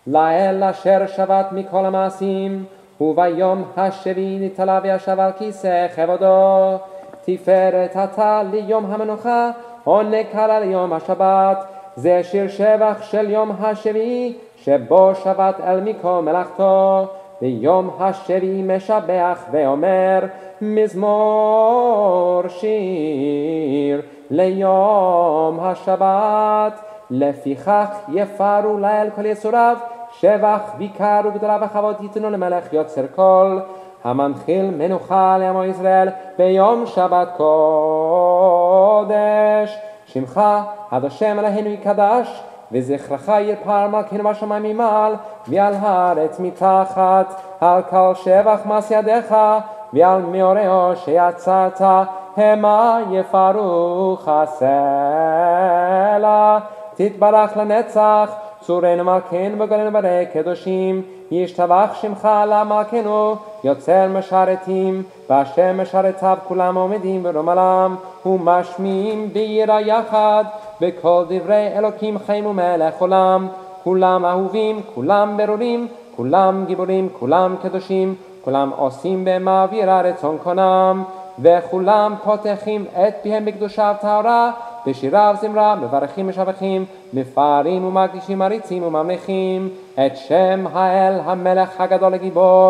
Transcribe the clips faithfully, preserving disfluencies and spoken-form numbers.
לאל אשר שבת מכל המעשים, וביום השביעי נתעלה וישב על כיסא כבודו. תפארת אתה ליום המנוחה, עונג קרא ליום השבת. זה שיר שבח של יום השביעי, שבו שבת אל מכל מלאכתו. ביום השביעי משבח ואומר, מזמור שיר ליום השבת. לפיכך יפארו לאל כל יצוריו, שבח ויקרו גדולה וכבוד ייתנו למלך יוצר כל. המנחיל מנוחה לעמו ישראל ביום שבת קודש. שמך עד השם אלוהינו יקדש, וזכרך ירפא מלכנו בשמיים ממעל, ועל הארץ מתחת. על כל שבח מעשה ידיך, ועל מאורעו שיצרת, המה יפארוך הסלע. תתברך לנצח, צורנו מלכנו וגואלנו ברי קדושים. ישתבח שמך למלכנו, יוצר משרתים, והשם משרתיו כולם עומדים ברומלם, ומשמיעים ביראה יחד, וכל דברי אלוקים חיים ומלך עולם. כולם אהובים, כולם ברורים, כולם גיבורים, כולם קדושים, כולם עושים במעבירה רצון קונם, וכולם פותחים את פיהם בקדושה וטהרה, בשירה וזמרה, מברכים משבחים, מפארים ומקדישים מריצים וממליכים את שם האל המלך הגדול הגיבור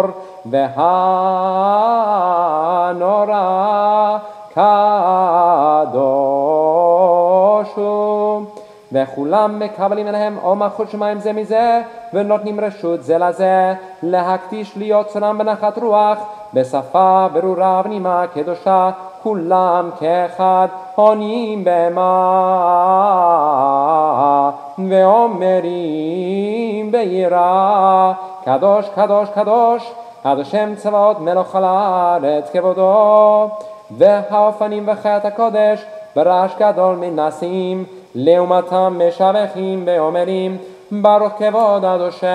והנורא קדוש הוא. וכולם מקבלים אליהם או מלכות שמיים זה מזה, ונותנים רשות זה לזה להקדיש להיות צורם בנחת רוח, בשפה ברורה ונעימה קדושה, כולם כאחד עונים במה ואומרים ביראה, קדוש קדוש קדוש עד השם צבאות מלך על הארץ כבודו. והאופנים וחיית הקודש ברעש גדול מנסים, לעומתם משבחים ואומרים, ברוך כבוד עד השם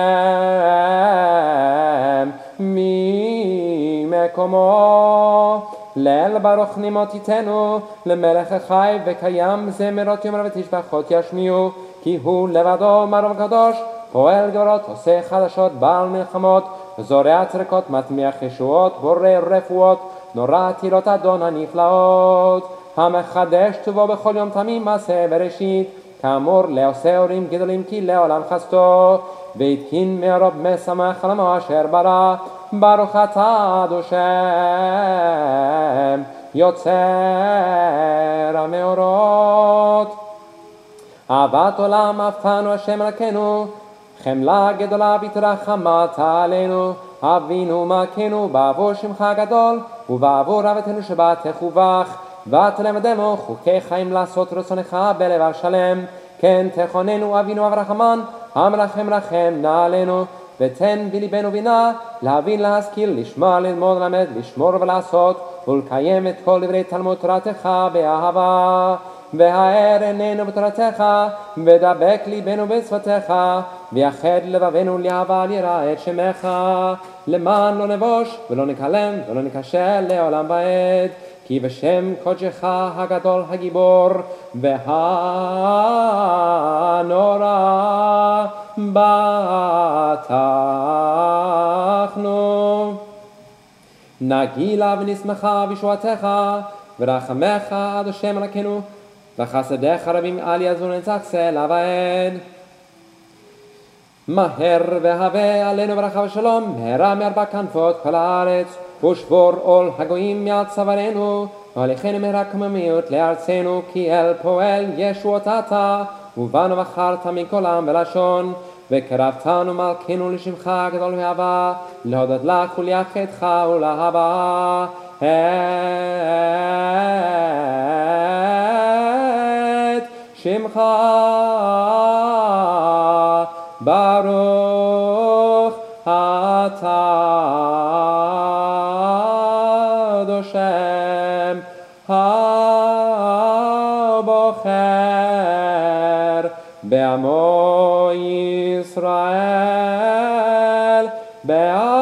ממקומו. לאל ברוך נמות יתנו, למלך החי וקיים זמרות יאמר ותשבחות ישמיעו, כי הוא לבדו מרום קדוש, פועל גבורות, עושה חדשות, בעל מלחמות, זורע צרקות, מצמיח ישועות, בורא רפואות, נורא עתירות אדון הנפלאות. המחדש טובו בכל יום תמים מעשה בראשית, כאמור לעושה אורים גדולים כי לעולם חסדו, והתקין מערוב משמח על עמו אשר ברא. ברוך אתה עד השם יוצר המאורות. אהבת עולם אהבתנו השם אלוקינו, חמלה גדולה והתרחמת עלינו. אבינו מלכנו בעבור שמך הגדול, ובעבור אהבתנו שבתך ובך, ותלמדנו חוקי חיים לעשות רצונך בלב שלם. כן תכוננו אבינו אברחמן, המרחם רחם נא עלינו, ותן בליבנו בינה, להבין להשכיל, לשמוע ללמוד ללמד, לשמור ולעשות, ולקיים את כל דברי תלמוד תורתך באהבה. והאר עינינו בתורתך, ודבק ליבנו בצוותיך, ויחד לבבנו לאהבה ליראה את שמך, למען לא נבוש ולא נקלם ולא נקשל לעולם ועד, כי בשם קודשך הגדול הגיבור והנורא בטחנו. נגילה ונשמחה בישועתך, ורחמך עד השם אלוקינו, וחסדיך רבים על יעזור נצח סלע ועד. מהר והווה עלינו ברכה ושלום, מהרה מארבע כנפות כל הארץ, ושבור עול הגויים מעל צווארנו, והוליכנו מהרה קוממיות לארצנו, כי אל פועל ישועות אתה, ובנו בחרת מכל עם ולשון, וקרבתנו מלכנו לשמך הגדול ואהבה, להודות לך וליחדך ולאהבה. את שמך ברוך אתה עד השם הבוחר בעמו ישראל, בעמו